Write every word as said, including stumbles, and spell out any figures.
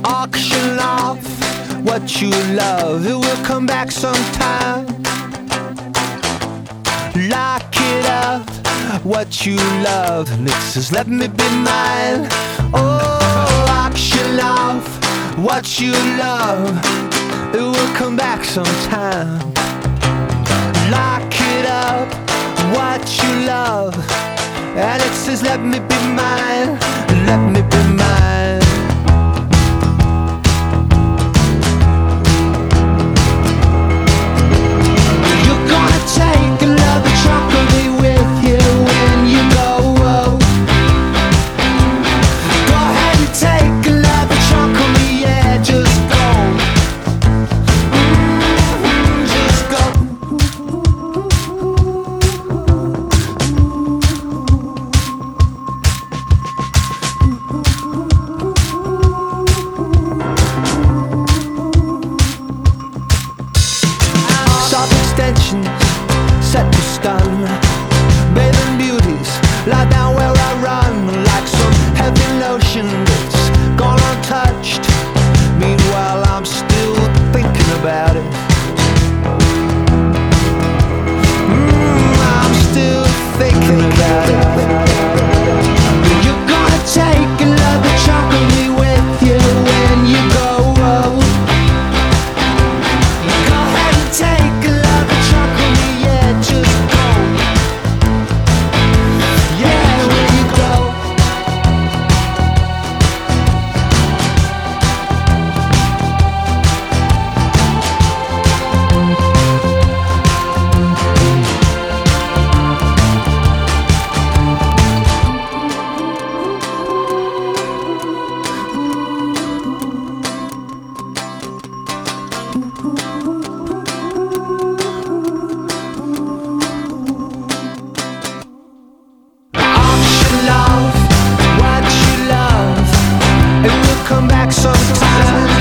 Auction off what you love, it will come back sometime. Lock it up, what you love, and it says let me be mine. Oh, auction off what you love, it will come back sometime. Lock it up, what you love, and it says let me be mine, let me be mine. You're gonna take another chocolate with you when you go. Go ahead and take another chocolate, yeah, just go. Mm-hmm, just go. Soft extensions set to stun, bathing beauties lie down where I run, like some heavy lotion that's gone untouched. Meanwhile I'm still thinking about it. mm, I'm still thinking about it. You're gonna take another chocolate with you when you go. Go ahead and take another chocolate, yeah, just go. Yeah, when you go. Auction off what you love, it will come back sometime.